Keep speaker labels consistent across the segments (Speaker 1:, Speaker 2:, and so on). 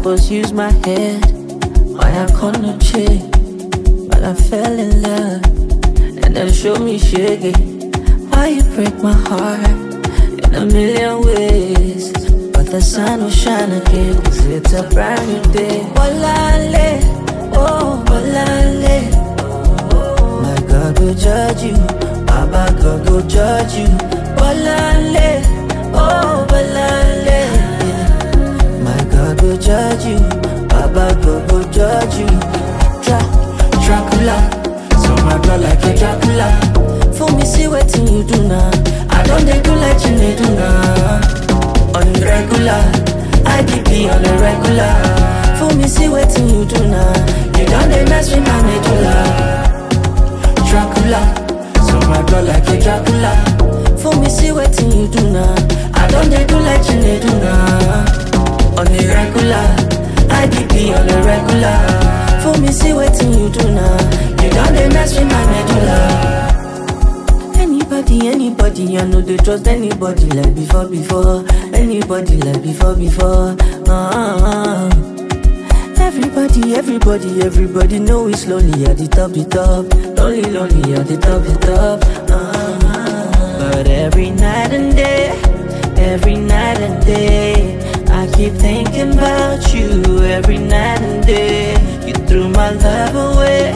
Speaker 1: suppose use my head. Why I can't chill, but I fell in love. And then show me shaggy. Why you break my heart in a million ways, but the sun will shine again, 'cause it's a brand new day. Walale, oh walale. My God will judge you, Baba God will judge you. Walale, oh walale. My God will judge you, Baba God will judge you. Dracula, so my blood like a Dracula. For me, see what you do now. I don't they do like you they do now. On regular, IDP on the regular. For me, see what you do now. You don't they mess with my medulla. Dracula, so my blood like a Dracula. For me, see what you do now. I don't they do like you they do now. On the regular, IDP on the regular. For me, see what you do now. You don't they mess with my medulla. Anybody, I know they trust anybody like before. Anybody like before. Everybody know it's lonely at the top. Lonely at the top. But every night and day, I keep thinking about you. Every night and day, you threw my love away.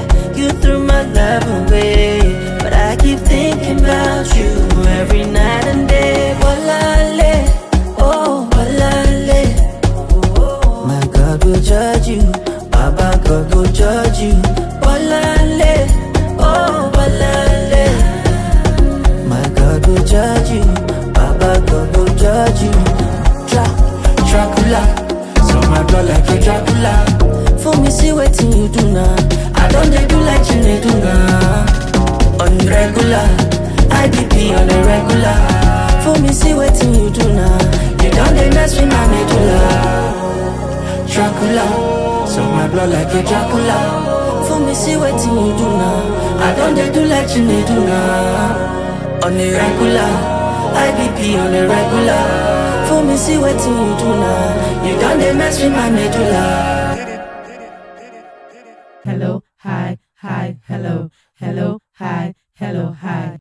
Speaker 1: But I keep thinking about you every night and day. Walale, oh walale. My God will judge you, Baba God will judge you. Walale, oh walale. My God will judge you, Baba God will judge you. Dracula, so my blood like a Dracula. For me, see what you do now. I don't they do like you they do now. On regular, IDP on the regular. For me, see what you do now. You don't they mess with my medulla. Dracula, so my blood like a Dracula. For me, see what you do now. I don't they do like you they do now. On the regular, IDP on the regular. For me, see what you do now. You don't they mess with my medulla.
Speaker 2: Hello, hi, hello, hi.